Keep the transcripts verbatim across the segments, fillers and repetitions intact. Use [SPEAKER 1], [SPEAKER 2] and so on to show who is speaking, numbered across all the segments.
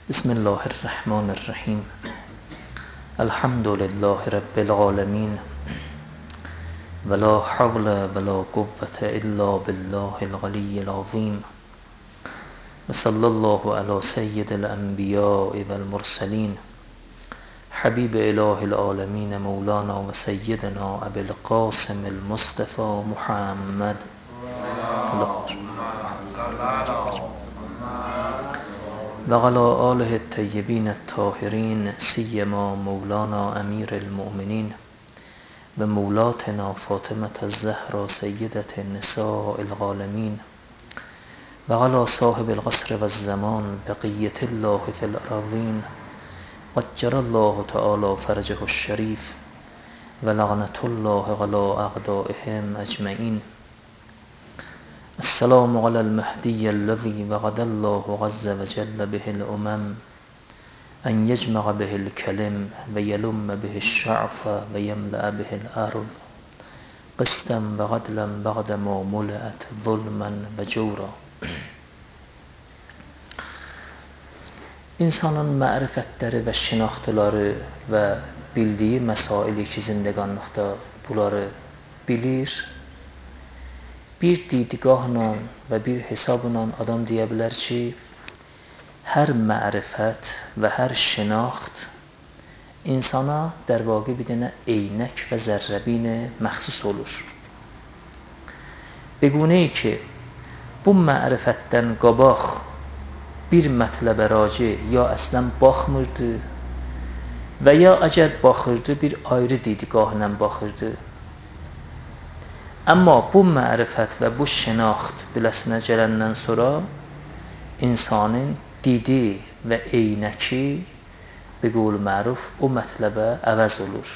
[SPEAKER 1] بسم الله الرحمن الرحیم. الحمد لله رب العالمین ولا حول ولا قوة الا بالله العلی العظیم و صلی الله علی سید الانبیاء والمرسلین حبیب اله العالمین مولانا و سیدنا ابی القاسم المصطفى محمد و علی آله الطیبین الطاهرین سیما مولانا امیر المؤمنین و مولاتنا فاطمة الزهرا سیدة نساء العالمین و علی صاحب العصر و الزمان بقیة الله فی الارضین عجل الله تعالی فرجه الشریف و لعنة الله علی اعدائهم اجمعین. السلام على المهدي الذي وعد الله عز وجل به الأمم أن يجمع به الكلم ويلم به الشعف ويملأ به الأرض قسطا وعدلا بعدما ملأت ظلما وجورا. İnsanın mərifətləri və şinaxtıları və bildiyi məsaili ki, zindəqanlıqda bunları bilir. Bir didigahla və bir hesabla adam deyə bilər ki, hər mərifət və hər şinaxt insana در واقع bir dənə eynək və zərrəbinə məxsus olur. Beguneyi ki, bu mərifətdən qabaq bir mətləbə raci ya əslən baxmırdı və ya əgər baxırdı bir ayrı didigahla baxırdı. Amma bu mərifət və bu şinaxt biləsinə gələndən sonra insanın didi və eynəki bi qul məruf o mətləbə əvəz olur.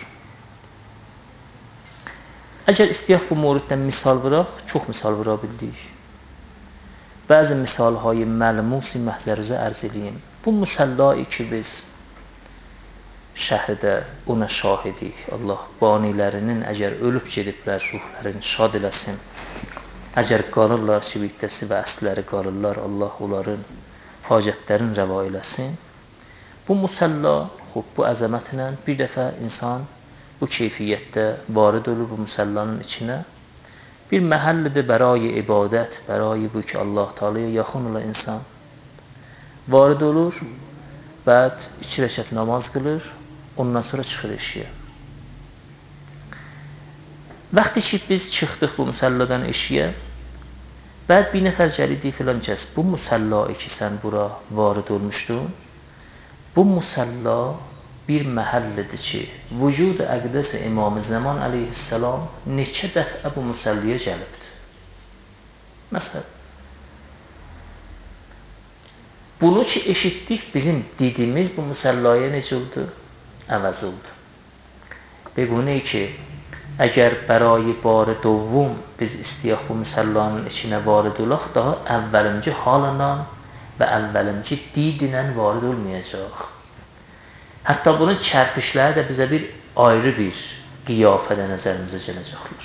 [SPEAKER 1] Əgər istəyək bu mövriddən misal vuraq, çox misal vura bildik. Bəzi misalهای məlmusi məhzərizə ərz edeyim. Bu musəllayı ki biz şəhərdə ona şahidik. Allah banilərinin əgər ölüb gediblər, ruhlarını şad eləsin. Əgər qalırlar ki, bittəsi və əsləri qalırlar, Allah onların hacətlərini rəva eləsin. Bu musalla, xub, bu əzəmətlə bir dəfə insan bu keyfiyyətdə varid olur bu musallanın içinə. Bir məhəllidir bərayi ibadət, bərayi bu ki, Allah Teala'ya yaxın olan insan varid olur, bəd iki rəkət namaz qılır, ondan sonra çıxır eşiyə. Vaxtı ki, biz çıxdıq bu müsalladan eşiyə, bəd bir nəfər gəlidi filan kəs, bu musallai ki, sən bura varid olmuşdun, bu musalla bir məhəllidir ki, vücud-u əqdəs İmam-ı Zaman əleyhissalam neçə dəfə bu musalliyə gəlibdir. Məsələn, bunu ki, eşitdik, bizim didimiz bu musallaya necə oldu? Əvəz oldu. Bequney ki, əgər bərayi barı dovvum biz istəyək bu musallanın içinə varid olaq, daha əvvəlimci halından və əvvəlimci didinən varid olmayacaq. Hətta bunun çərpişləri də bizə bir ayrı bir qiyafədə nəzərimizə gələcəklər.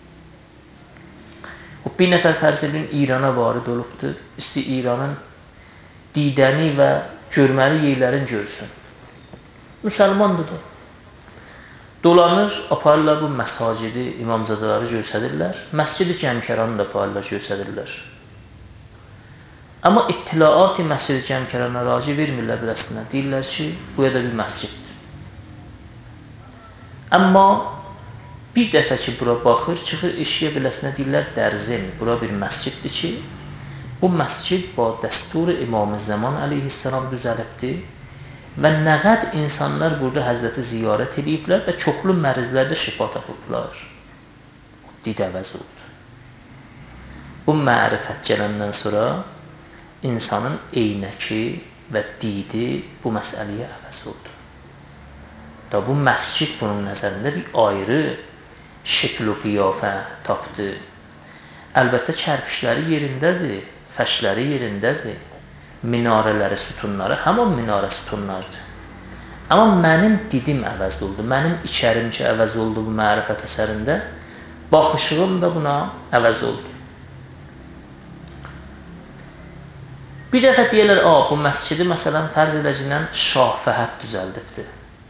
[SPEAKER 1] Bir nəfər fərz edin İrana varid olubdur, üstü İranın didəni və görməli yerlərini görsün. Müsəlmandır da. Dolanır, aparırlar bu məsacidi, imamzadaları görsədirlər. Məscid-i Cəmkəranı da aparırlar, görsədirlər. Amma ittilaat-i məscid-i Cəmkərana raci vermirlər birəsinə. Deyirlər ki, bu ya da bir məsciddir. Amma bir dəfə ki, bura baxır, çıxır eşiyə biləsinə deyirlər dərzim. Bura bir məsciddir ki, bu məscid ba dəsturi İmam-ı Zaman əleyhissalam düzəlibdir və nə qəd insanlar burada Həzrəti ziyarət ediblər və çoxlu mərizlərdə şifa tapıblar. Did əvəz oldu. Bu mərifət gələndən sonra insanın eynəki və didi bu məsələyə əvəz oldu. Da bu məscid bunun nəzərində bir ayrı şəkl və qiyafə tapdı. Əlbəttə çərpişləri yerindədir, fəşləri yerindədir, minarələri, sütunları həmin minarə sütunlardır. Amma mənim didim əvəz oldu, mənim içərim ki əvəz oldu bu mərifət əsərində, baxışığım da buna əvəz oldu. Bir dəfə deyirlər, a, bu məscidi məsələn fərz edəcəkdən Şah Fəhəd düzəldibdir.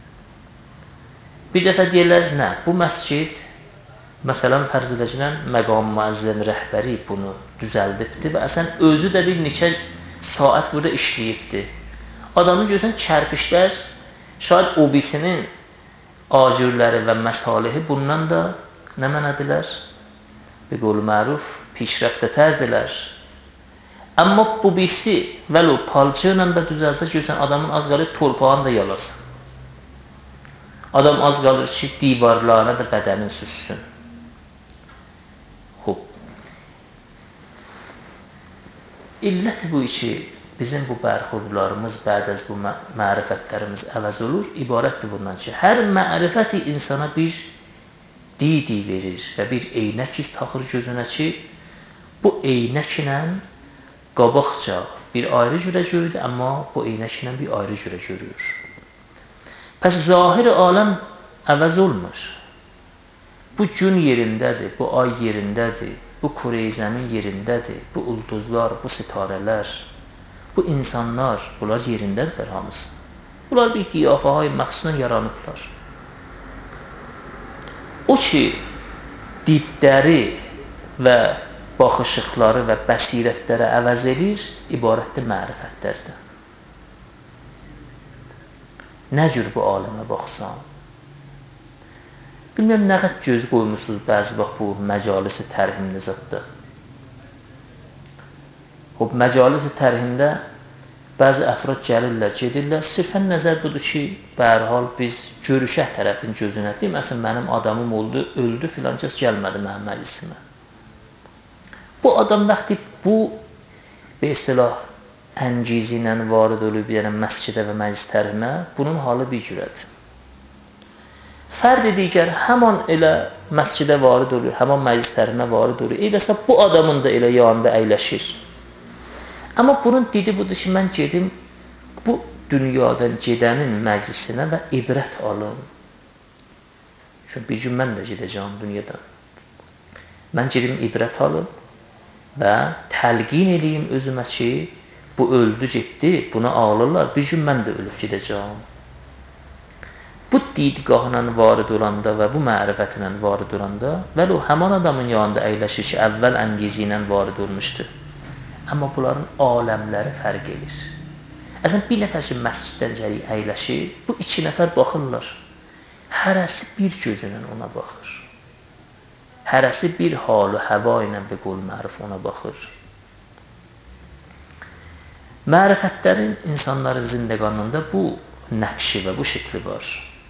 [SPEAKER 1] Bir dəfə deyirlər, nə, bu məscid məsələn fərz edəcəkdən məqam müəzzin rəhbəri bunu düzəldibdir və əslən özü də bir neçə saat burada işləyibdir. Adamın görürsən kərpişlər, şayad o birisinin acürləri və məsalihi bundan da nə mənədirlər? Bir qolu məruf, pişrəftətərdilər. Amma bu birisi vəlu palçı ilə də düzəlsə görürsən adamın az qalır torpağını da yalasın. Adam az qalır ki, divarlarına da bədənin süssün. Xub. İllət bu ki, bizim bu bərxurdlarımız, bədəz bu mərifətlərimiz əvəz olur, ibarətdir bundan ki, hər mərifəti insana bir didi verir və bir eynək taxır gözünə ki, bu eynəklə qabaqca bir ayrı cürə görür, amma bu eynəklə bir ayrı cürə görür. Pəs zahir aləm əvəz olmur. Bu gün yerindədir, bu ay yerindədir, bu Kure-i Zəmin yerindədir, bu ulduzlar, bu sitarələr, bu insanlar, bunlar yerindədirlər hamısı. Bunlar bir qiyafəhay məxsusən yaranıblar. O ki, didləri və baxışıqları və bəsirətləri əvəz edir, ibarətdir mərifətlərdir. Nə cür bu aləmə baxsan? Bilməm, nə qədər göz qoymuşsunuz bəzi vaxt bu məcalisi tərhimli zətdə. Xob, məcalisi tərhimdə bəzi əfrad gəlirlər, gedirlər, sirfən nəzər budur ki, bərhal biz görüşək tərəfin gözünə, deməsin mənim adamım oldu, öldü, filan kəs gəlmədi mənim məclisimə. Bu adam vaxtı bu bir istilah əngizi ilə varid olub, yəni məscidə və məclis tərhimə, bunun halı bir cürədir. Fərdi digər həman elə məscidə varid olur, həman məclis tərhimə varid olur, eləsə bu adamın da elə yanında əyləşir. Amma bunun didi budur ki, mən gedim bu dünyadan gedənin məclisinə və ibrət alım. Çünki bir gün mən də gedəcəm dünyadan. Mən gedim ibrət alım və təlqin edeyim özümə ki, bu öldü, getdi, buna ağlarlar, bir gün mən də ölüb gedəcəm. Bu didgahla varid olanda və bu mərifətlə varid olanda vəli o həman adamın yanında əyləşir ki, əvvəl əngizi ilə varid olmuşdur. Amma bunların aləmləri fərq edir. Əslən, bir nəfər ki, məsciddən gəlir, əyləşir, bu iki nəfər baxırlar. Hərəsi bir gözünlə ona baxır. Hərəsi bir halı həva ilə və qol mərif ona baxır. Mərifətlərin insanların zindəqanında bu nəqşi və bu şəkli var.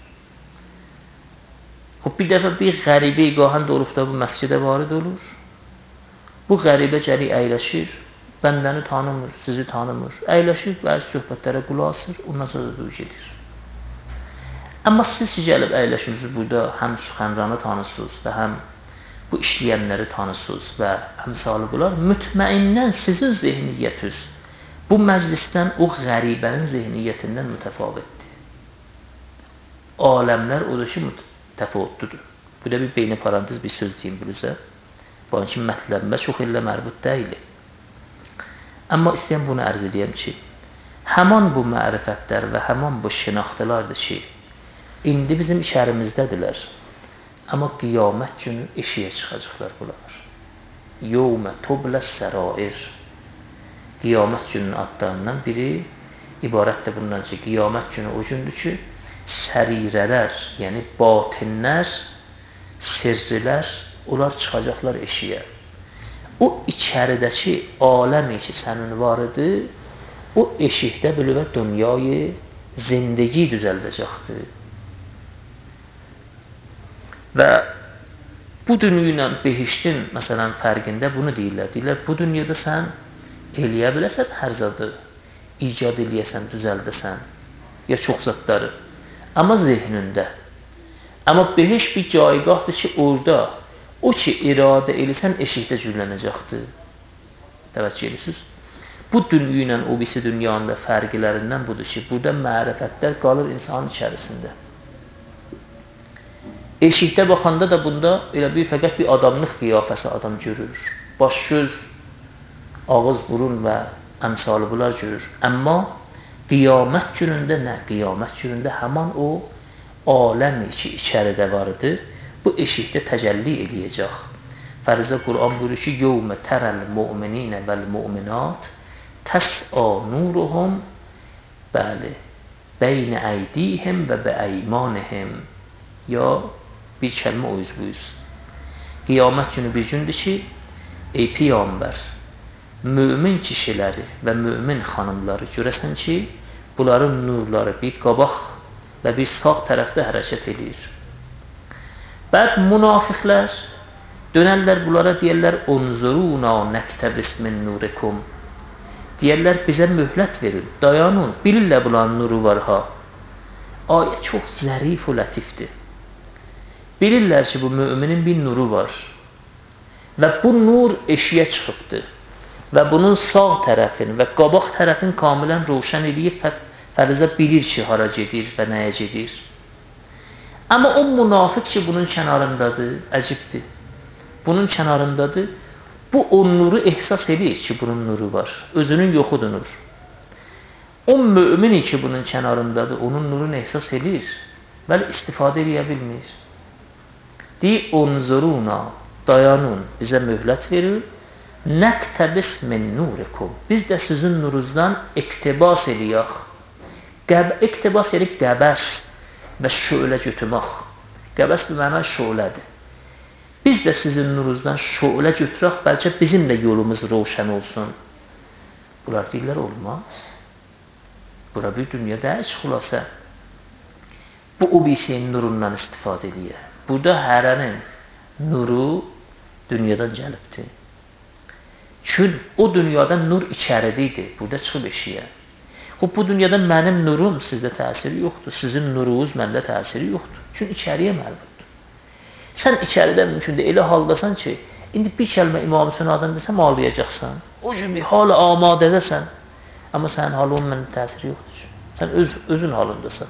[SPEAKER 1] Bir dəfə bir qəribə qahən olub da bu məscidə varid olur. Bu qəribə gəlir, əyləşir, bəndəni tanımır, sizi tanımır, əyləşir, bəzi söhbətlərə qulaq asır, ondan sonra da gedir. Amma siz ki, gəlib əyləşmişsiniz burada, həm Süxənranı tanısınız və həm bu işləyənləri tanısınız və əmsalı bunlar, mütməindən sizin zehniyyətiniz bu məclisdən o qəribənin zehniyyətindən mütəfavitdir. Aləmlər odur ki, təfavüddür. Bu da bir beyni parantez bir söz deyim bilirsə. Bu ki, mətləbimə çox illə mərbut deyil. Amma istəyəm bunu ərz edəyəm ki, həman bu mərifətlər və həman bu şinaxtılardır ki, indi bizim içərimizdədirlər. Amma qiyamət günü eşiyə çıxacaqlar bunlar. Yevmə tubləs sərair. Qiyamət günün adlarından biri ibarətdir bundan ki, qiyamət günü o gündür ki, sərirələr, yəni batinlər, sirrilər, onlar çıxacaqlar eşiyə. O içəridəki aləmi ki, sənin var idi, o eşikdə bülüvə dünyayı zindagi düzəldəcəkdir. Və bu dünya ilə behiştin, məsələn, fərqində bunu deyirlər. Deyirlər, bu dünyada sən eləyə biləsən hər zadı, icad eləyəsən, düzəldəsən, ya çox zadları. Amma zehnində. Amma behiş bir caygahdır ki, orada o ki, iradə eləsən, eşikdə cürlənəcəkdir. Təvəccüh edirsiniz. Bu dünya ilə o birisi dünyanın da fərqlərindən budur ki, burada mərifətlər qalır insanın içərisində. Eşikdə baxanda da bunda elə bir fəqət bir adamlıq qiyafəsi adam görür. Baş, göz, ağız, burun və əmsalı bunlar görür. Amma qiyamət günündə nə? Qiyamət günündə həman o aləmi ki, içəridə vardır, bu eşikdə təcəlli eləyəcək. Fərizə Qur'an buyurur ki, yevmə tərəl mu'mininə vəl mu'minat təs'a nuruhum bəli beyn əydihim və bəəymanihim. Ya bir kəlmə o yüz bu yüz. Qiyamət günü bir gündür ki, ey Peyğəmbər, mümin kişiləri və mümin xanımları görəsən ki, bunların nurları bir qabaq və bir sağ tərəfdə hərəkət edir. Bəd münafiqlər dönərlər bunlara, deyərlər, unzuruna nəktəbis min nurikum. Deyərlər, bizə möhlət verin, dayanın, bilirlər bunların nuru var ha. Ayə çox zərif və lətifdir. Bilirlər ki, bu müminin bir nuru var. Və bu nur eşiyə çıxıbdır. Və bunun sağ tərəfin və qabaq tərəfin kamilən roşən edib, fərizə bilir ki, hara gedir və nəyə gedir. Amma o münafiq ki, bunun kənarındadır, əcibdir. Bunun kənarındadır, bu o nuru ehsas edir ki, bunun nuru var. Özünün yoxudur nur. O mümini ki, bunun kənarındadır, onun nurunu ehsas edir, bəli istifadə edə bilmir. Deyir, unzuruna, dayanın, bizə möhlət verir, nəktəbis min nurikum. Biz də sizin nurunuzdan iqtibas eləyək. İqtibas edib qəbəs və şölə götürmək. Qəbəs bir məna şölədir. Biz də sizin nurunuzdan şölə götürək, bəlkə bizim də yolumuz roşən olsun. Bunlar deyirlər, olmaz. Bura bir dünya deyək, xülasə. Bu o birisinin nurundan istifadə edir. Burada hərənin nuru dünyadan gəlibdir. Çünki o dünyadan nur içəridəydi, burada çıxıb eşiyə. Bu dünyadan mənim nurum sizdə təsiri yoxdur, sizin nurunuz məndə təsiri yoxdur. Çünki içəriyə məlumdur. Sən içəridə mümkündür, elə haldasan ki, indi bir kəlmə İmam Hüseyin adını desəm ağlayacaqsan. O kimi halı amadədəsən. Amma sənin halın məndə təsiri yoxdur. Sən öz, özün halındasan.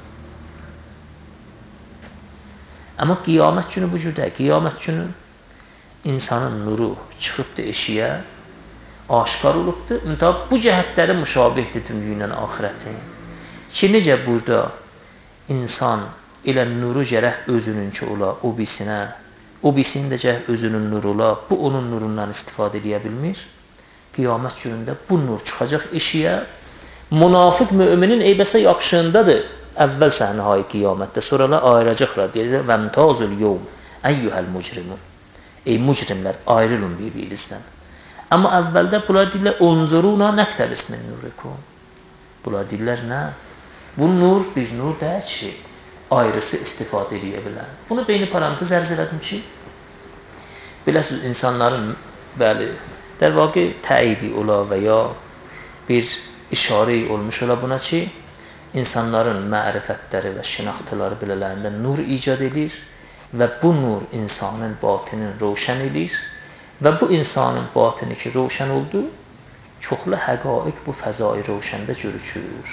[SPEAKER 1] Amma qiyamət günü bu cürdə. Qiyamət günü insanın nuru çıxıbdır eşiyə, aşkar olubdur. Müntəb bu cəhətləri müşabihdir dünya ilə axirətin. Ki, necə burada insan elə nuru gərək özününki ola, o bisinə, o bisinin də gərək özünün nuru ola, bu onun nurundan istifadə edə bilmir. Qiyamət günündə bu nur çıxacaq eşiyə, münafiq müminin eybəsə yapışığındadır. Əvvəl səhnəhayı qiyamətdə, sonralar ayıracaqlar, deyəcək, vəmtazul yevm, əyyuhəl mücrimun. Ey mücrimlər, ayrılın bir-birinizdən. Amma əvvəldə bunlar deyirlər, unzuruna nəktəbis min nurikum. Bunlar deyirlər, nə? Bu nur bir nur deyək ki, ayrısı istifadə edə bilər. Bunu beyni parantez ərz elədim ki, biləsiniz, insanların, bəli, der vaqe təidi ola və ya bir işarə olmuş ola buna ki, insanların mərifətləri və şinaxtıları belələrində nur icad edir və bu nur insanın batinin roşən edir və bu insanın batini ki, roşən oldu, çoxlu həqaiq bu fəzai roşəndə görükür.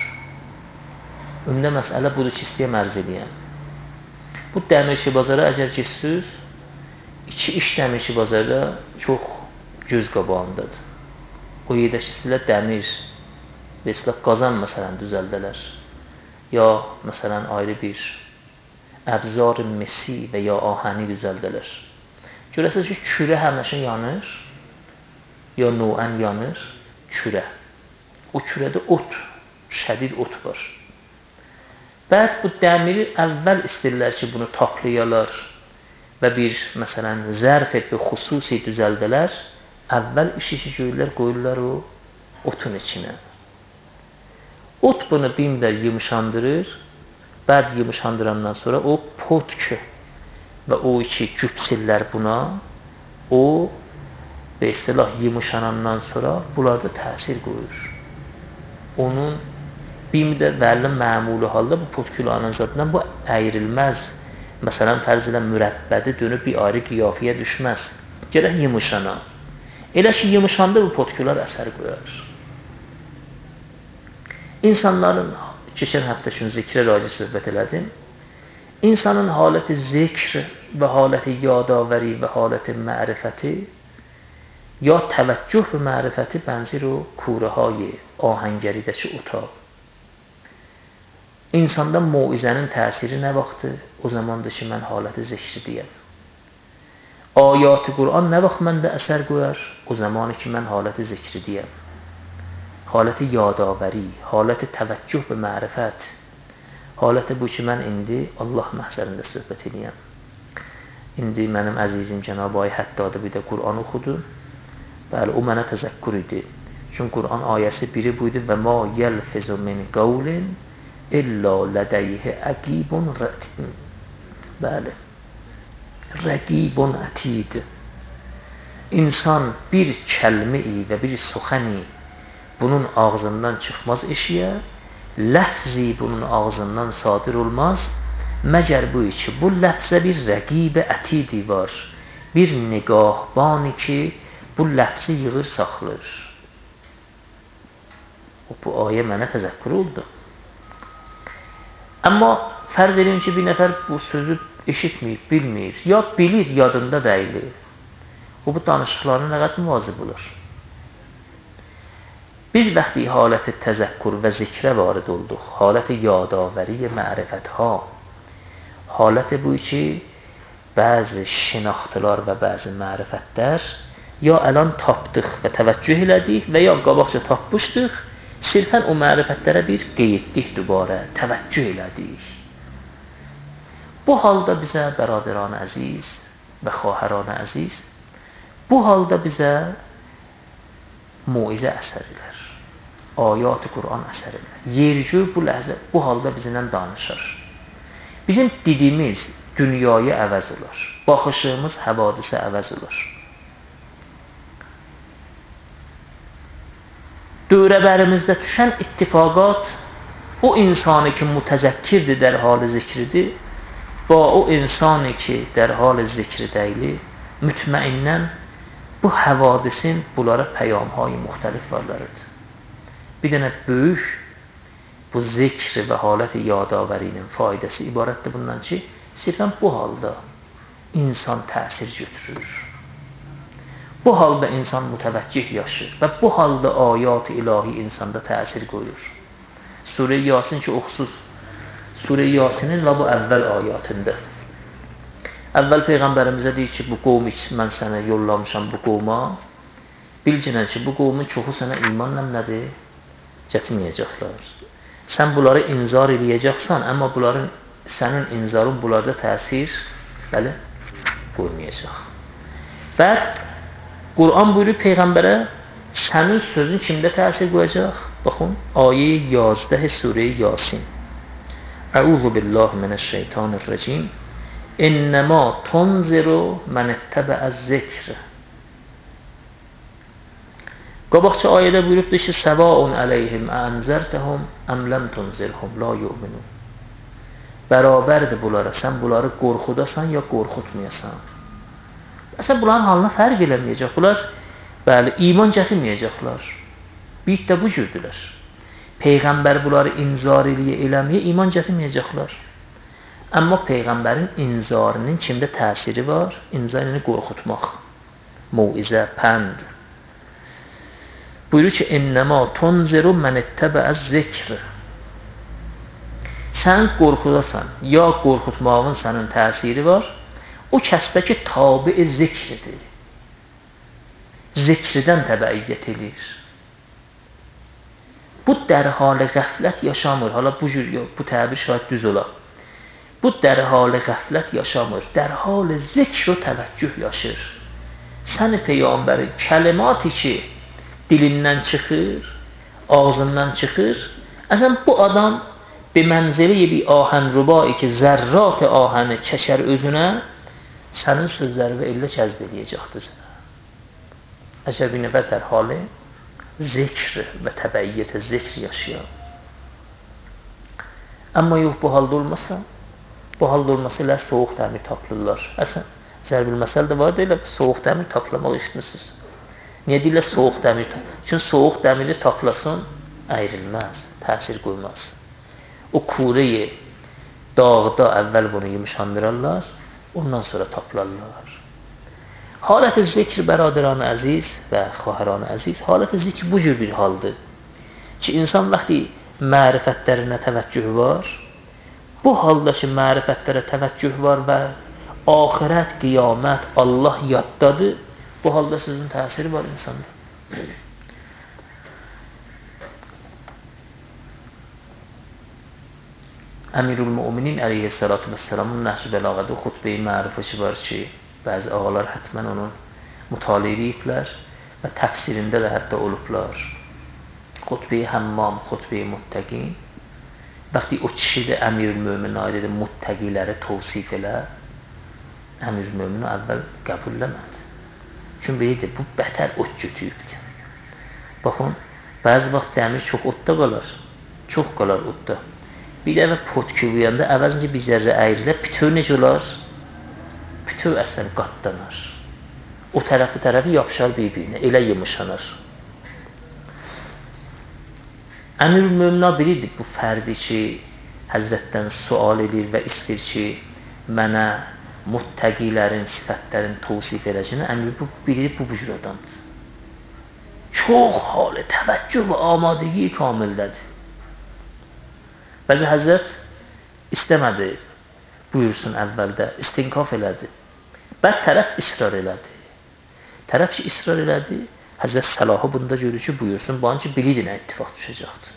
[SPEAKER 1] Ümdə məsələ budur ki, istəyəm ərz edəyəm. Bu dəmirçi bazara əgər geçsiniz, iki iş dəmirçi bazarda çox göz qabağındadır. O yerdə ki, istəyirlər dəmir və istəyirlər qazan məsələn düzəldələr. Ya məsələn ayrı bir əbzar-ı mesi və ya ahəni düzəldələr. Görəsiniz ki, kürə həməşə yanır, ya nuən yanır, kürə. O kürədə ot, şədid ot var. Bəd bu dəmiri əvvəl istəyirlər ki, bunu taplayalar və bir, məsələn, zərf et və xüsusi düzəldələr, əvvəl işi ki, görürlər, qoyurlar o otun içinə. Ot bunu bir müddət yumuşandırır, bəd yumuşandırandan sonra o potku və o iki güpsillər buna, o və istilah yumuşanandan sonra bunlarda təsir qoyur. Onun bir müddət vəli məmulu halda bu potkuların zadından bu əyrilməz. Məsələn, fərz ilə mürəbbədi dönüb bir ayrı qiyafiyə düşməz. Gərək yumuşana. Elə ki, yumuşanda bu potkular əsər qoyar. İnsanların, keçən həftə üçün zikrə raci söhbət elədim, insanın haləti zikr və haləti yadavəri və haləti mərifəti یا توجه به معرفت بنزیر و کوره های آهنگریدeki اتاق. İnsanda موعظهnin təsiri nə vaxtı? O zamandır ki, mən haləti zikridiyəm. Ayat-ı Qur'an nə vaxt məndə əsər qoyar? O zamanı ki, mən haləti zikridiyəm. Haləti yadavəri, haləti təvəccüh və mərifət. Haləti bu ki, mən indi Allah məhzərində söhbət edəyəm. İndi mənim əzizim Cənab-ı Ay Həddadi bir də Qur'an oxudu. Bəli, o mənə təzəkkür idi. Çünki Qur'an ayəsi biri buydu və ma yelfizu min qavlin İlla lədəyhi əqibun rətid. Bəli. Rəqibun ətid. İnsan bir kəlmi və bir suxəni bunun ağzından çıxmaz eşiyə, ləfzi bunun ağzından sadir olmaz, məgər bu ki, bu ləfzə bir rəqib ətidi var. Bir nigahbani ki, bu ləfzi yığır, saxlır. Bu ayə mənə təzəkkür oldu. Amma fərz edin ki, bir nəfər bu sözü eşitməyib, bilmir, ya bilir, yadında deyilir. O, bu danışıqlarına nə qədər müvazib olur. Biz vəqti haləti təzəkkür və zikrə varid olduq. Haləti yadavəri, mərifət ha. Haləti bu ki, bəzi şinaxtılar və bəzi mərifətlər ya əlan tapdıq və təvəccüh elədik və ya qabaqca tapmışdıq, sirfən o mərifətlərə bir qeyddik dübarə, təvəccüh elədik. Bu halda bizə bəradəran əziz və xahəran əziz, bu halda bizə muizə əsər elər, ayat-ı Qur'an əsər elər. Yergü bu ləhzə, bu halda bizimlə danışır. Bizim didimiz dünyaya əvəz olur, baxışımız həvadisə əvəz olur. Dövrəbərimizdə düşən ittifaqat o insanı ki mütəzəkkirdir, در حال zikridir, با o insanı ki در حال zikri deyli, mütməinnən bu həvadisin bunlara peyamهای müxtəlif varlarıdır. Bir dənə böyük bu zikr və halət yadavərinin faydası ibarətdir bundan ki, sirfən bu halda insan təsir götürür. Bu halda insan mütəvəccih yaşır və bu halda ayat-ı ilahi insanda təsir qoyur. Surə-i Yasin ki, o xüsus Surə-i Yasinin və bu əvvəl ayatında. Əvvəl Peyğəmbərimizə deyir ki, bu qovmu ki, mən sənə yollamışam bu qovma, bilginən ki, bu qovmun çoxu sənə imanla nədir? Gətirməyəcəklər. Sən bunları inzar eləyəcəksən, amma bunların, sənin inzarın bunlarda təsir bəli, qoymayacaq. Və Qur'an buyurur Peyğəmbərə, sənin sözün kimdə təsir qoyacaq? Baxın, ayə yazdə Surə-i Yasin. Əuzu billahi minəşşeytanirracim. İnnəmə tunziru mən ittəbəəz zikr. Qabaqca ayədə buyurubdur ki, səvaun əleyhim ənzərtəhum əm ləm tunzirhum la yu'minun. Bərabərdir bunlara, sən bunları qorxudasan ya qorxutmayasan. Əsən bunların halına fərq eləməyəcək. Bunlar, bəli, iman gətirməyəcəklər. Bir də bu cürdülər. Peyğəmbər bunları inzar eləyə eləməyə iman gətirməyəcəklər. Amma Peyğəmbərin inzarının kimdə təsiri var? İnzarını qorxutmaq, muizə, pənd. Buyurur ki, innəmə tunziru mən ittəbəəz zikr. Sən qorxudasan, ya qorxutmağın sənin təsiri var, o kəsbə ki, tabi-i zikridir. Zikridən təbəiyyət edir. Bu dərhal qəflət yaşamır. Hala bu cür, bu təbir şayət düz ola. Bu dərhal qəflət yaşamır. Dərhal zikr və təvəccüh yaşır. Səni Peyğəmbəri kəlimatı ki, dilindən çıxır, ağzından çıxır. Əsən bu adam bir mənzili bir ahən rubai ki, zərrat ahəni çəkər özünə, sənin sözləri və illə kəzb edəcəkdir sənə. Əgər bir nəfər dərhali zikr və təbəiyyət zikr yaşayır. Amma yox, bu halda olmasa, bu halda olmasa ilə soğuq dəmir tapılırlar. Əsən, zərbil məsəl də var deyil, soğuq dəmir tapılamaq işinirsiniz. Niyə deyirlər soğuq dəmir tapılasın? Çünki soğuq dəmiri tapılasın, əyrilməz, təsir qoymaz. O kureyi dağda əvvəl bunu yumuşandırırlar, ondan sonra tapılarlar. Halət-i zikr برادران əziz və xahiran əziz, halət-i zikr bu cür bir haldır ki, insan vaxtı mərifətlərinə təvəccüh var, bu halda ki, mərifətlərə təvəccüh var və axirət, qiyamət, Allah yaddadır, bu halda sizin təsiri var insanda. Əmirül-Müminin əleyhissalatu vəssalamın Nəhc-i Bəlağədə xutbə-i mərifəsi var ki, bəzi ağalar hətmən onu mütaliə ediblər və təfsirində də hətta olublar. Xutbə-i Həmmam, xutbə-i Muttəqin. Bəxti o kişi də Əmirül-Müminin aid edir, muttəqiləri tavsif elə. Əmirül-Mümini əvvəl qəbulləmədi. Çünki beyidir, bu bətər ot götüyübdür. Baxın, bəzi vaxt dəmir çox otda qalar, çox qalar otda. Bir dəfə pot küvüyəndə əvəzincə bir zərrə əyrilə, bütöv necə olar? Bütöv əslən qatlanır. O tərəfi tərəfi yapışar bir-birinə, elə yımışanır. Əmirül-Möminə bilirdik bu fərdi ki, Həzrətdən sual edir və istir ki, mənə muttəqilərin sifətlərini tavsif edəcəyini, əmir bu bilir, bu bu cür adamdır. Çox halı, təvəccüh və amadəyi kamildədir. Bəzi Həzrət istəmədi, buyursun əvvəldə, istinkaf elədi. Bəd tərəf israr elədi. Tərəf ki, israr elədi, Həzrət Səlahı bunda görür ki, buyursun, bu an ki, bilirdi nə ittifaq düşəcəkdir.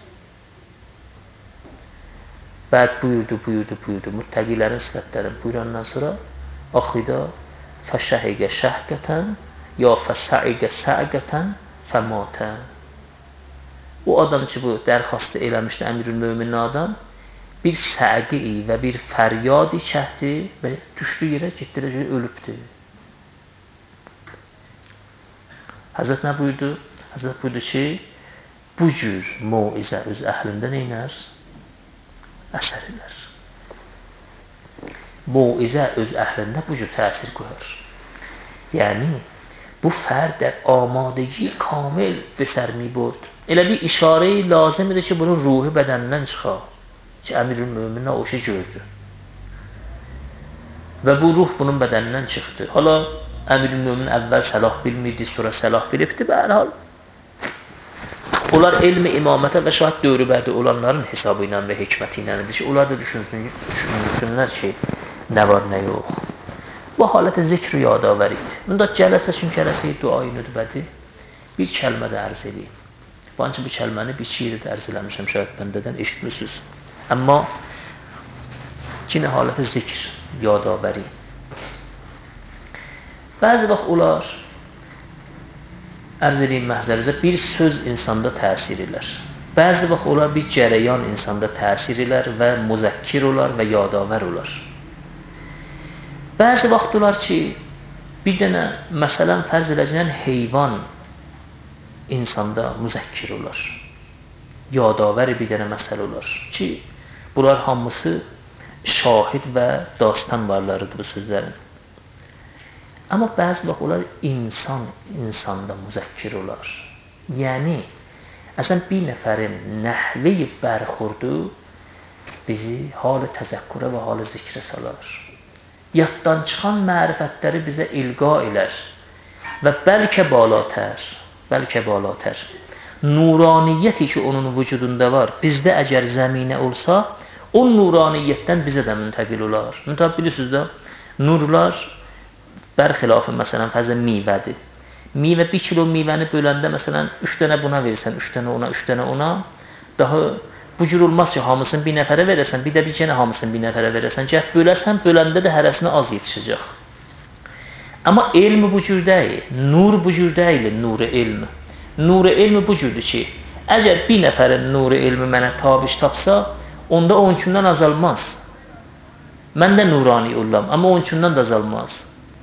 [SPEAKER 1] Bəd buyurdu, buyurdu, buyurdu, muttəqilərin sifətlərini buyurandan sonra, axıda fəşəhiqə şəhqətən, ya fəsəiqə səqətən, fəmatən. O adam ki, bu dərxastı eləmişdi Əmirül-Möminin adam, bir səqi və bir fəryadi çəkdi və düşdü yerə, getdirəcək, ölübdür. Həzrət nə buyurdu? Həzrət buyurdu ki, bu cür muizə öz əhlində neynər? Əsər edər. Muizə öz əhlində bu cür təsir qoyar. Yəni, bu fərdə amadəyi kamil bəsər mi burd. Elə bir işarəyi lazım edir ki, bunun ruhi bədəndən çıxar. Ki, Əmirül-Möminə o şey gördü. Və bu ruh bunun bədənindən çıxdı. Hala, Əmirül-Mömin əvvəl səlah bilmirdi, sonra səlah bilibdi və hər hal. Onlar elmi imamətə və şahid dövrübədi olanların hesabı ilə və hikməti ilə edir ki, onlar da düşünsünlər ki, nə var, nə yox. Bu halətə zikr-i yadavər idi. Bunda cələsə üçün cələsə duayı nüdbədi, bir kəlmə də ərz edeyim. Bu ancaq bu kəlməni bir iki yerdə ərz eləmişəm şahid bəndədən, eşitmişsiniz. Amma yine halətə zikr, yadavəri. Bəzi vaxt olar, ərz edeyim məhzərizə, bir söz insanda təsir elər. Bəzi vaxt olar, bir cərəyan insanda təsir elər və müzəkkir olar və yadavər olar. Bəzi vaxt olar ki, bir dənə, məsələn, fərz edəcəyən heyvan insanda müzəkkir olar. Yadavəri bir dənə məsələ olar ki, bunlar hamısı şahid və dastan varlarıdır bu sözlərin. Amma bəzi vaxt olar insan insanda müzəkkir olar. Yəni, əslən bir nəfərin nəhvi bərxurdu bizi halı təzəkkürə və halı zikrə salar. Yaddan çıxan mərifətləri bizə ilqa elər və bəlkə balatər, bəlkə balatər. Nuraniyyəti ki, onun vücudunda var, bizdə əgər zəminə olsa, o nuraniyyətdən bizə də müntəqil olar. Müntəqil bilirsiniz də, nurlar bərxilafı, məsələn, fəzə mivədir. Mivə bir kilo mivəni böləndə, məsələn, üç dənə buna versən, üç dənə ona, üç dənə ona, daha bu cür olmaz ki, hamısını bir nəfərə verəsən, bir də bir gənə hamısını bir nəfərə verəsən, gəh böləsən, böləndə də hərəsinə az yetişəcək. Amma elmi bu cür deyil, nur bu cür deyil, nuru elmi. Nuru elmi bu cürdür ki, əgər bir nəfərin nuru elmi mənə tabiş tapsa, onda on üçündən azalmaz. Mən də nurani olam, amma on üçündən də azalmaz.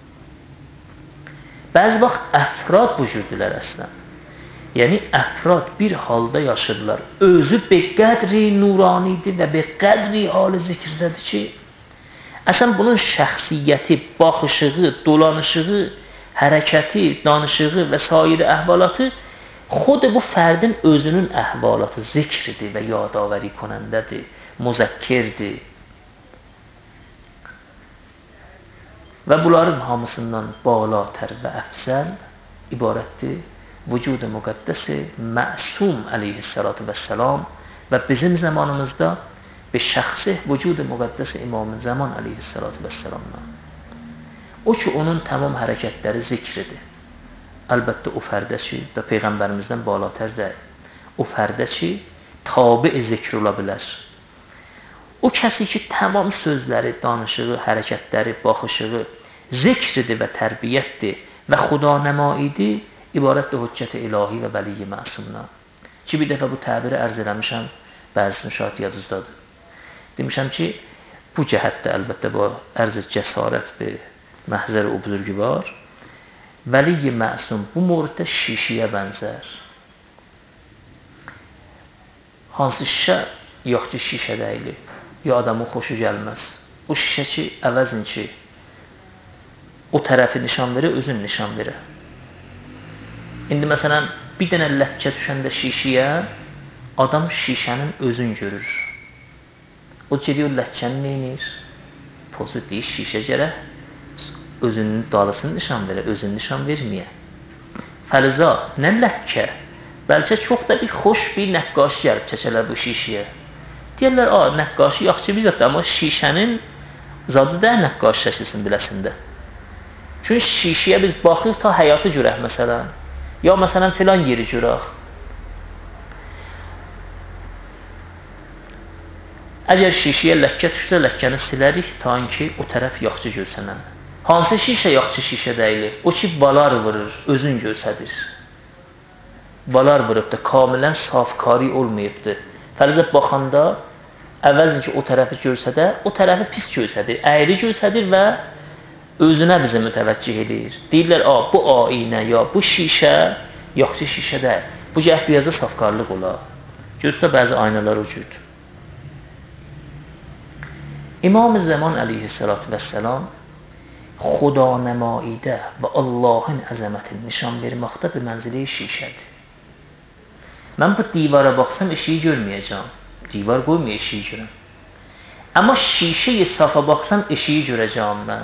[SPEAKER 1] Bəzi vaxt əfrad bu cürdülər əslən. Yəni, əfrad bir halda yaşırlar. Özü bir qədri nuranidir və bir qədri halı zikirdədir ki, əslən bunun şəxsiyyəti, baxışığı, dolanışığı, hərəkəti, danışığı və sair əhvalatı xud bu fərdin özünün əhvalatı zikridir və yadavəri konəndədir, müzəkkirdir. Və bunların hamısından balatər və əfsəl ibarətdir vücud-i müqəddəsi məsum əleyhissalatu vəssalam və bizim zamanımızda bir şəxsi vücud-i müqəddəsi İmam-ı Zaman əleyhissalatu vəssalamla. O ki, onun tamam hərəkətləri zikridir. Əlbəttə o fərdə ki, və Peyğəmbərimizdən balatər də o fərdə ki, tabi-i zikr ola bilər. O kəsi ki, tamam sözləri, danışığı, hərəkətləri, baxışığı zikridir və tərbiyyətdir və xudanəmaidir, ibarətdir hüccət-i ilahi və vəli-i məsumdan. Ki, bir dəfə bu təbiri ərz eləmişəm, bəzisini şahid yadınızdadır. Demişəm ki, bu cəhətdə əlbəttə bu ərz-i cəsarət bir məhzər-i o buzurgi var. Vəli-i məsum bu moriddə şişiyə bənzər. Hansı şişə? Yox ki, şişə deyil. Ya adamın xoşu gəlməz. O şişə ki, əvəzin ki, o tərəfi nişan verir, özün nişan verir. İndi məsələn, bir dənə ləkkə düşəndə şişiyə, adam şişənin özün görür. O geliyor ləkkəni neynir? Pozu deyir, şişə gərək özünün dalısını nişan verir, özünü nişan verməyə. Fəliza, nə ləkkə? Bəlkə çox da bir xoş bir nəqqaş gəlib çəkələr bu şişiyə. Deyərlər, a, nəqqaşı yaxşı bir zətdir, amma şişənin zadı da nəqqaş şəkilsin biləsində. Çünki şişiyə biz baxıq ta həyatı görək məsələn. Ya məsələn filan yeri görək. Əgər şişiyə ləkkə düşsə, ləkkəni silərik ta ki, o tərəf yaxşı görsənən. Hansı şişə yaxşı şişə deyilir? O ki, balar vurur, özün görsədir. Balar vurub da, kamilən safkari olmayıbdır. Fərizə baxanda, əvəzin ki, o tərəfi görsədə, o tərəfi pis görsədir, əyri görsədir və özünə bizi mütəvəccih edir. Deyirlər, a, bu ainə, ya bu şişə, yaxşı şişə deyil. Bu gəh bir yazda safkarlıq olar. Görsə bəzi aynalar o cürdür. İmam-ı Zaman əleyhissalatu vəssalam xudanəmaidə və Allahın əzəmətini nişan verməkdə bir mənzili şişədir. Mən bu divara baxsam eşiyi görməyəcəm. Divar qoymaya eşiyi görəm. Amma şişəyə safa baxsam eşiyi görəcəm mən.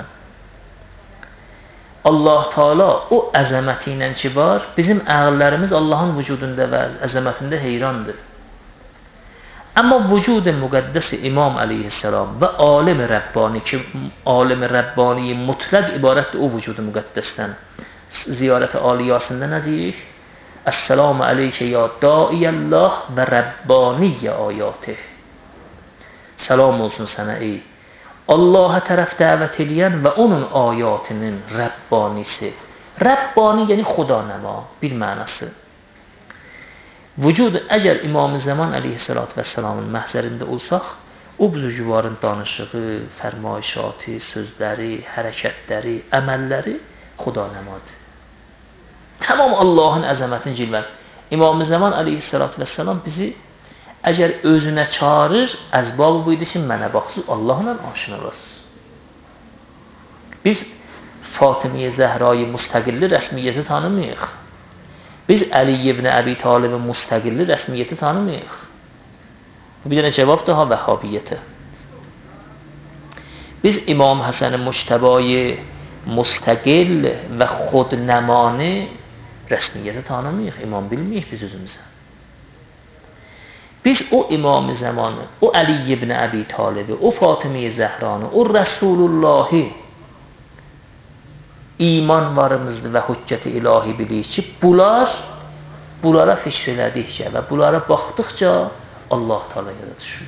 [SPEAKER 1] Allah Teala o əzəməti ilə ki var, bizim əqillərimiz Allahın vücudunda və əzəmətində heyrandır. Amma vücud-i müqəddəsi İmam əleyhissalam və alim-i Rəbbani ki, alim-i Rəbbani mutlaq ibarətdir o vücud-i müqəddəsdən. Ziyarət-i aliyasında nə deyik? Əssəlamu əleykə ya daiyəllah və Rəbbaniyyə ayatih. Salam olsun sənə ey Allaha tərəf dəvət eləyən və onun ayatının Rəbbanisi. Rəbbani yəni xudanəma bir mənası. Vücud, əgər İmam-ı Zaman əleyhissalatu vəssalamın məhzərində olsaq, o buzurgivarın danışığı, fərmayişatı, sözləri, hərəkətləri, əməlləri xudanəmadır. Tamam Allahın əzəmətini cilvər. İmam-ı Zaman əleyhissalatu vəssalam bizi əgər özünə çağırır, əzbabı buydu ki, mənə baxsız, Allahla aşina olasız. Biz Fatimiyyə Zəhrayı müstəqilli rəsmiyyəti tanımayıq. Biz Əli ibn Əbi Talibin müstəqilli rəsmiyyəti tanımayıq. Bir dənə cavab daha Vəhhabiyyətə. Biz İmam Həsən-i Müştəbayı müstəqil və xudnəmani rəsmiyyəti tanımayıq, imam bilməyik biz özümüzə. Biz o İmam-ı Zamanı, o Əli ibn Əbi Talibi, o Fatimiyyə Zəhranı, o Rəsulullahi iman varımızdır və hüccət-i ilahi bilik ki, bunlar, bunlara fikr elədikcə və bunlara baxdıqca Allah Teala yada düşür.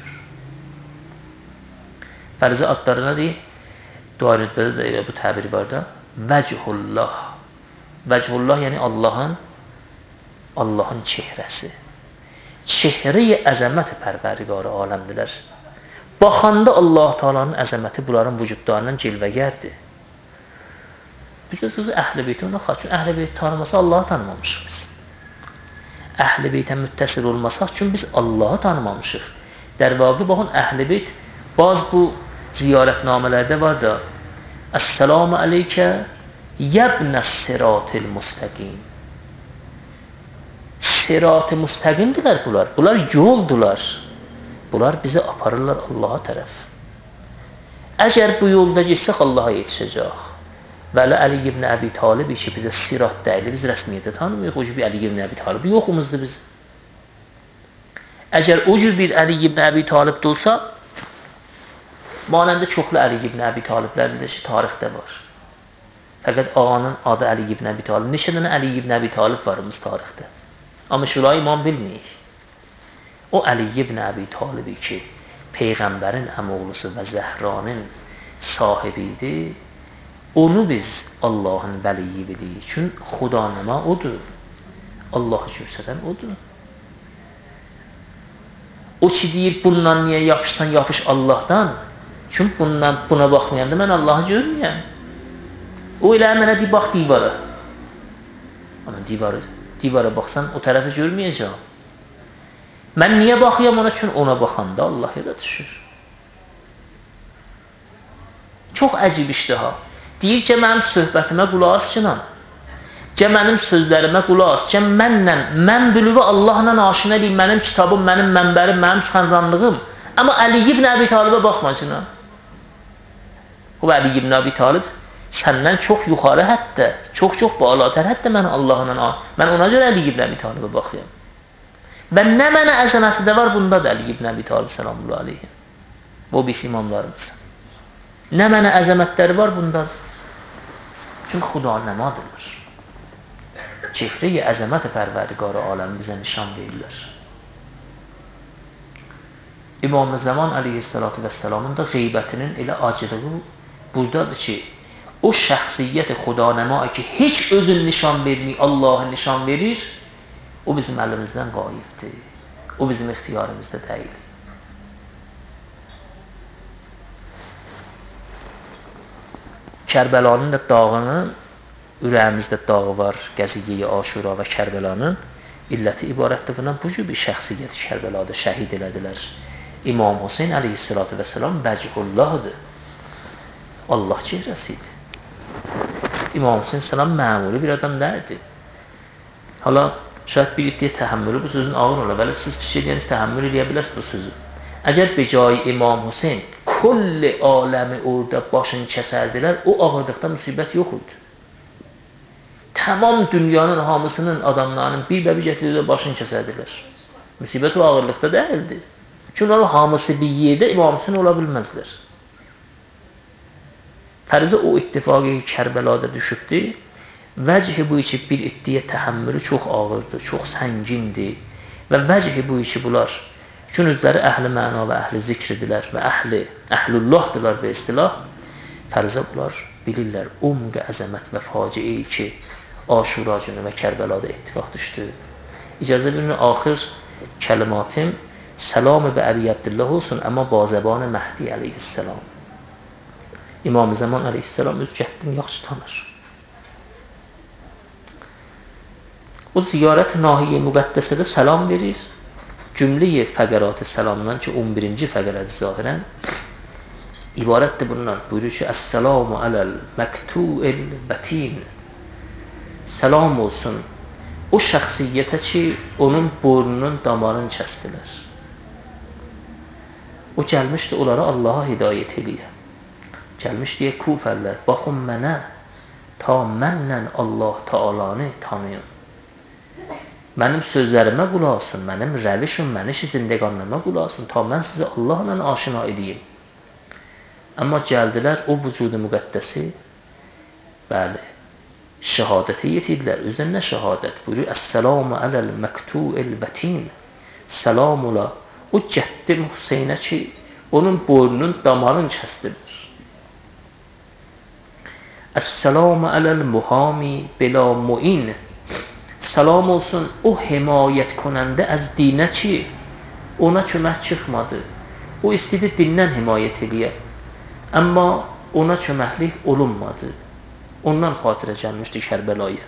[SPEAKER 1] Fərizə adları nədir? Dua rütbədə də bu təbiri var da. Vəchullah. Vəchullah yəni Allahın Allahın çehrəsi. Çehre-i əzəmət pərvərdigarı aləmdilər. Baxanda Allah Teala'nın əzəməti bunların vücudlarından cilvəgərdir. Biz də sözü Əhl-i Beytə ona xaçın. Əhl-i Beyt tanımasa Allah'ı tanımamışıq biz. Əhl-i Beytə müttəsil olmasaq çünki biz Allah'ı tanımamışıq. Dərvaqı baxın Əhl-i Beyt bazı bu ziyarətnamələrdə var da Əssəlamu əleykə yəbnəs siratil müstəqim. Sirat-ı müstəqimdirlər bunlar. Bunlar yoldular. Bunlar bizi aparırlar Allah'a tərəf. Əgər bu yolda getsək Allah'a yetişəcək. Vəli Əli ibn Əbi Talib ki, bizə sirat deyil, biz rəsmiyyətə tanımıyıq, o cür bir Əli ibn Əbi Talib yoxumuzdur biz. Əgər o cür bir Əli ibn Əbi Talib da olsa, manəndə çoxlu Əli ibn Əbi Taliblərdir ki, tarixdə var. Fəqət ağanın adı Əli ibn Əbi Talib. Neçə dənə Əli ibn Əbi Talib varımız tarixdə. Amma şurayı imam bilməyik. O Əli ibn Əbi Talibi ki, Peyğəmbərin əmoğlusu və Zəhranın sahibidir, onu biz Allahın vəliyi bilirik. Çünki xudanəma odur. Allahı görsədən odur. O ki deyir, bundan niyə yapışsan, yapış Allahdan. Çünki bundan, buna baxmayanda mən Allahı görməyəm. O elə mənə deyir, bax divara. Amma divara, divara baxsan, o tərəfi görməyəcəm. Mən niyə baxıyam ona? Çünki ona baxanda Allah yada düşür. Çox əcib işdir ha. Deyir ki, mənim söhbətimə qulaq as ki, ki, mənim sözlərimə qulaq as ki, mənlə, mən bülüvə Allahla aşina edeyim, mənim kitabım, mənim mənbərim, mənim xənranlığım. Amma Əli ibn Əbi Talibə baxma ki, o Əli ibn Əbi Talib səndən çox yuxarı hətta, çox-çox balatər, hətta mən Allahla, mən ona görə Əli ibn Əbi Talibə baxıyam. Və nə mənə əzəməti də var, bunda da Əli ibn Əbi Talib selamullahi aleyhi. Bu biz imamlarımız. Nə mənə əzəmətləri var, bundadır. Çünki xuda nəmadırlar. Çehre-i əzəmət-i pərverdigar-ı aləmi bizə nişan verirlər. İmam-ı Zaman aleyhissalatu vesselamın da qeybətinin elə acılığı buradadır ki, o şəxsiyyət-i xuda nəma ki, heç özün nişan vermir, Allah'ı nişan verir, o bizim əlimizdən qayibdir. O bizim ixtiyarımızda deyil. Kərbəlanın da dağının, ürəyimizdə dağı var, Qəziyyə-i Aşura və Kərbəlanın illəti ibarətdir. Bundan bu cür bir şəxsiyyəti Kərbəlada şəhid elədilər. İmam Hüseyin aleyhissalatu vesselam vəcihullahdır. Allah çehrəsidir. İmam Hüseyin salam məmuli bir adam nədir? Hala, şayət bir iddiyə təhəmmülü bu sözün ağır ola, bəli siz bir şey deyəndə təhəmmül eləyə biləs bu sözü. Əgər becayı İmam Hüseyin kulli aləmi orada başını kəsərdilər, o ağırlıqda müsibət yox idi. Tamam dünyanın hamısının adamlarının bir bəbi gətirirdə başını kəsərdilər. Müsibət o ağırlıqda deyildi. Çünki o hamısı bir yerdə İmam Hüseyin ola bilməzlər. Fərzə o ittifaqı Kərbəlada düşübdür. Vəcihi bu ki bir iddiyə təhəmmülü çox ağırdır, çox səngindir. Və vəcihi bu ki bunlar Çünki özləri əhli məna və əhli zikridirlər və əhli, əhlullahdılar və istilah. Fərzə bunlar bilirlər, umq əzəmət və faciə ki, Aşura günü və Kərbəlada ittifaq düşdü. İcazə verin, axır kəlimatım səlamı və Əbi Abdillah olsun, amma bazəbanı Məhdi əleyhissalam. İmam-ı Zaman əleyhissalam öz cəddini yaxşı tanır. O ziyarət nahiyə müqəddəsədə səlam verir. Cümlə-i fəqərat-ı səlamdan ki, on birinci fəqərəd zahirən ibarətdir bundan. Buyurur ki, Əs-səlamu aləl məktu'il bətin. Səlam olsun o şəxsiyyətə ki, onun burnunun damarını kəstilər. O gəlmişdi onlara Allaha hidayət eləyə. Gəlmişdi, kufərlər, baxın mənə, ta mənlə Allah Taalanı tanıyın. Mənim sözlərimə qulaq asın, mənim rəvişim, mənim zindəqanlıma qulaq asın, ta mən sizə Allahla aşina edeyim. Amma gəldilər o vücudu müqəddəsi, bəli, şəhadətə yetirdilər. Özdən nə şəhadət? Buyurur, Əs-səlamu aləl məktu'il bətin. Səlam ola o cəddim Hüseynə ki, onun boynunun damarını kəsdirir. Əs-səlamu aləl muhami bila mu'in. Salam olsun o himayət konəndə az dinə ki, ona kömək çıxmadı. O istedi dindən himayət eləyə. Amma ona köməklik olunmadı. Ondan xatirə gəlmişdi Kərbəlaya.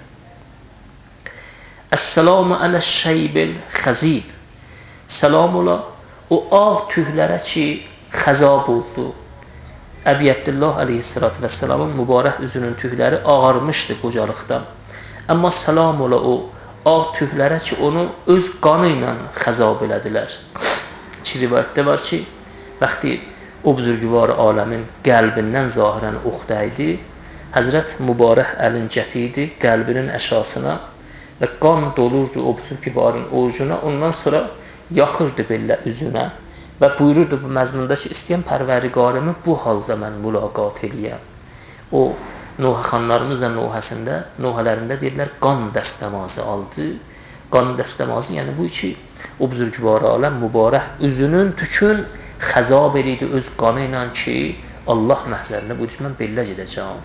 [SPEAKER 1] Əs-salamu alə şeybil xəzib. Salam ola o ağ tühlərə ki, xəzab oldu. Əbi Abdillah aleyhissalatü vəssalamın mübarək üzünün tühləri ağarmışdı qocalıqdan. Amma salam ola o ağ tühlərə ki, onu öz qanı ilə xəzab elədilər. Ki, rivayətdə var ki, vaxtı o buzurgüvar aləmin qəlbindən zahirən oxdaydı, Həzrət mübarək əlin gətirdi qəlbinin əşasına və qan dolurdu o buzurgivarın orucuna. Ondan sonra yaxırdı belə üzünə və buyururdu bu məzmunda ki, istəyən pərvərdigarımı bu halda mən mülaqat eləyəm. O Nuhxanlarımız da Nuhəsində, Nuhələrində deyirlər qan dəstəmazı aldı. Qan dəstəmazı yəni bu ki, o buzurgivar aləm mübarək üzünün tükün xəzab eləydi öz qanı ilə ki, Allah məhzərində buyurur, mən belə gedəcəm.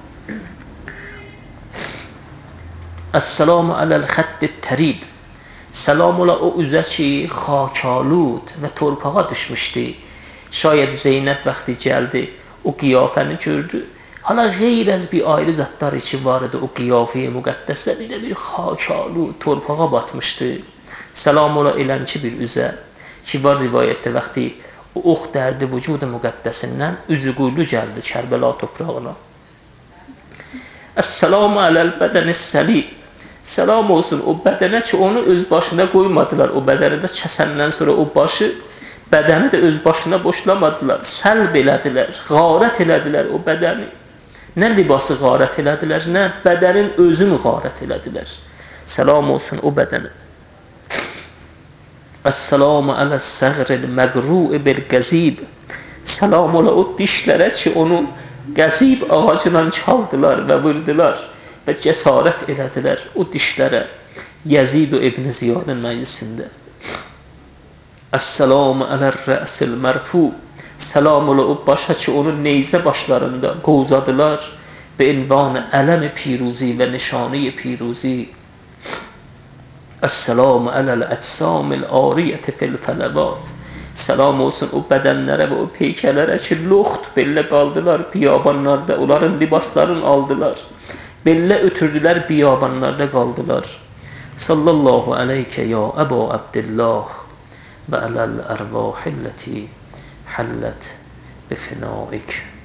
[SPEAKER 1] Əssəlamu aləl xətti tərib. Səlam ola o üzə ki, xakalud və torpağa düşmüşdü. Şayət Zeynəb vaxtı gəldi, o qiyafəni gördü. Hala qeyr az bir ayrı zatlar için vardı o qiyafəyə müqəddəsdə, bir də bir xakalud, torpağa batmışdı. Səlam ola elənki bir üzə ki, var rivayətdə vaxtı o ox dərdi vücudu müqəddəsindən üzü quylu gəldi Kərbəla toprağına. Əssəlamu aləl bədənis səlib. Səlam olsun o bədənə ki, onu öz başına qoymadılar. O bədəni də kəsəndən sonra o başı, bədəni də öz başına boşlamadılar. Səlb elədilər, qarət elədilər o bədəni. Nə libası qarət elədilər, nə bədənin özünü qarət elədilər. Səlam olsun o bədənə. Əssəlamu aləs səğril məqru'i bil qəzib. Səlam ola o dişlərə ki, onu qəzib ağacından çaldılar və vurdular və cəsarət elədilər o dişlərə. Yəzid o İbn Ziyadın məclisində. Əssəlamu alər rəsil mərfu. Səlam ola o başa ki, onun neyzə başlarında qovzadılar və ünvanı ələm-i piruzi və nişanı-i piruzi. Əssəlamu aləl əcsamil ariyyəti fil fələvat. Səlam olsun o bədənlərə və o peykələrə ki, loxt belə qaldılar biyabanlarda, onların libaslarını aldılar. Belə ötürdülər biyabanlarda qaldılar. Sallallahu aleykə ya Əbu Abdillah və aləl ərvahilləti həllət bifinaik.